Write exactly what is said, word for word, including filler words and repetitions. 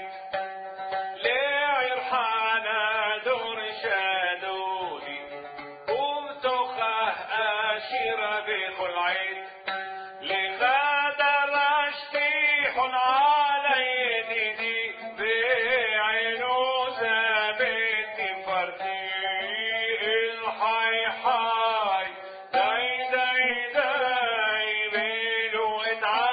العيد ليه يرحانا دور شادودي وبتوخه أشيرة بكل عيد لغادر أشتيح على يدي بعينو زابتني فردي الحي حي داي داي داي بيلو اتعاد